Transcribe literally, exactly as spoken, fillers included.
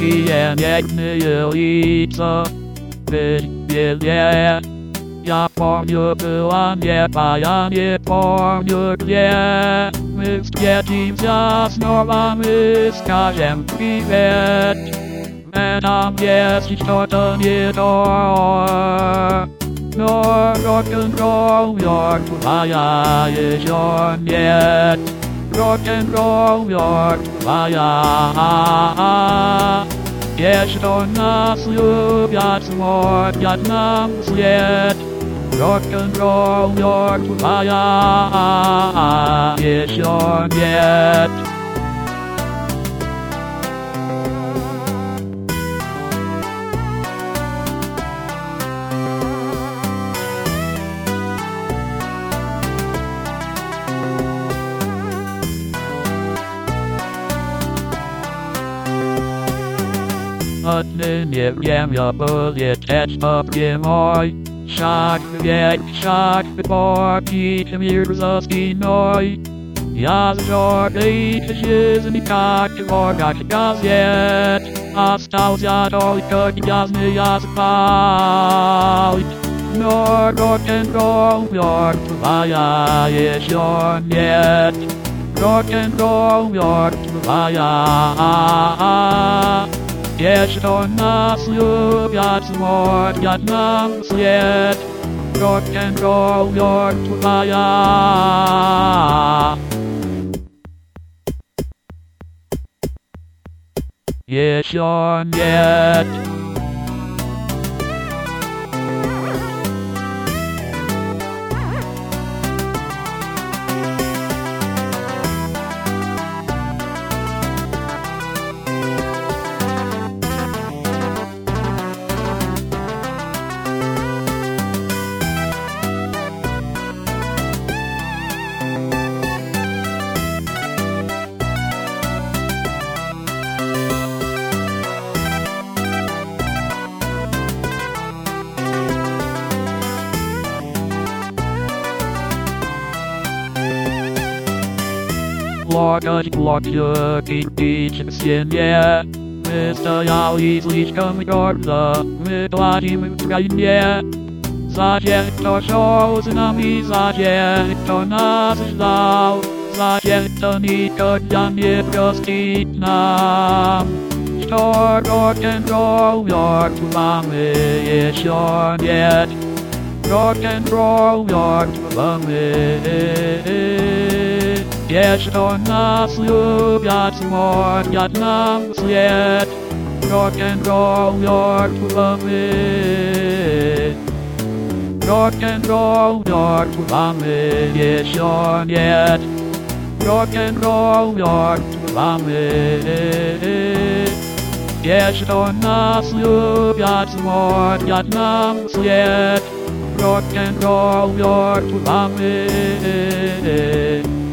piję niechny ulica. Wybielnie. Ja pomnю była nieba, ja nie pomnю gdzie. My wstwiedzimся znowu, my skażem привет. My nam jest istota nie do. No rock'n'roll, York, twoja jezior nie. Rock'n'roll, York, twoja. Wiesz do nas lubiać, zmordiać nam wsled. Rock'n'roll, York, twoja jezior nie. Nie wiem, ja byłem też poprzemoj. Szak wiek, szak wyborki, mir zaskinoj. Ja z żornej żyzny jak worgach gazet. Остался только грязный асфальт. Но рок-н-ролл мертвая еще нет. Рок-н-ролл мертвая. Те, что нас любят, смотрят нам вслед. Рок-н-ролл мертвая. Еще нет. Плакать, плачет и птичек в стене. Мы стояли слишком гордо, мы плачем в войне. За тех, кто шел с нами, за тех, кто нас ждал. За тех, кто никогда не простит нам. Что рок-н-ролл мертвый еще нет. Рок-н-ролл мертвый. Те, что нас любят, смотрят нам вслед. Рок-н-ролл мертвый. Рок-н-ролл мертвый еще нет. Рок-н-ролл мертвый. Те, что нас любят, смотрят нам вслед. Rock'n'roll, York, to